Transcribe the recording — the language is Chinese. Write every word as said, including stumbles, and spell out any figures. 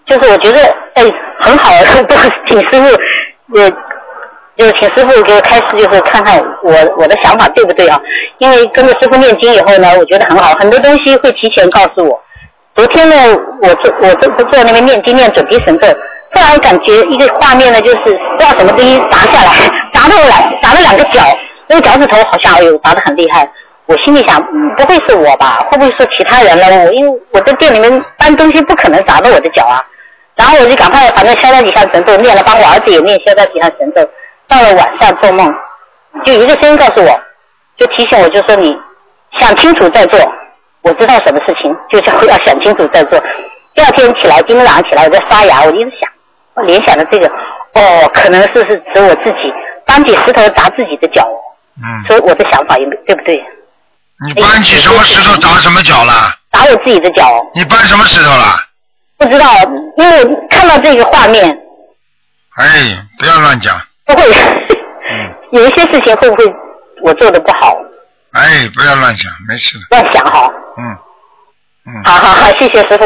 就是我觉得哎很好，都请师傅呃。就请师傅给我开示，就是看看我我的想法对不对啊？因为跟着师傅念经以后呢，我觉得很好，很多东西会提前告诉我。昨天呢，我做我做做那个念经念准提神咒，突然感觉一个画面呢，就是不知道什么东西砸下来，砸到了砸了两个脚，那个脚趾头好像哎呦砸得很厉害。我心里想，嗯、不会是我吧？会不会是其他人了？我因为我在店里面搬东西，不可能砸到我的脚啊。然后我就赶快反正消灾吉祥神咒念了，帮我儿子也念消灾吉祥神咒。到了晚上做梦，就一个声音告诉我，就提醒我，就说你想清楚再做。我知道什么事情，就想要想清楚再做。第二天起来，今天早上起来，我在刷牙，我一直想，我联想的这个，哦，可能是是指我自己搬起石头砸自己的脚。嗯。所以我的想法也对不对？ 你搬起什么石头砸什么脚了？ 砸我自己的脚。 你搬什么石头了？ 不知道，因为我看到这个画面。 哎，不要乱讲。 不会，嗯、有一些事情会不会我做的不好？ 哎，不要乱想，没事的。 乱想哈。 嗯嗯。 好好好，谢谢师傅。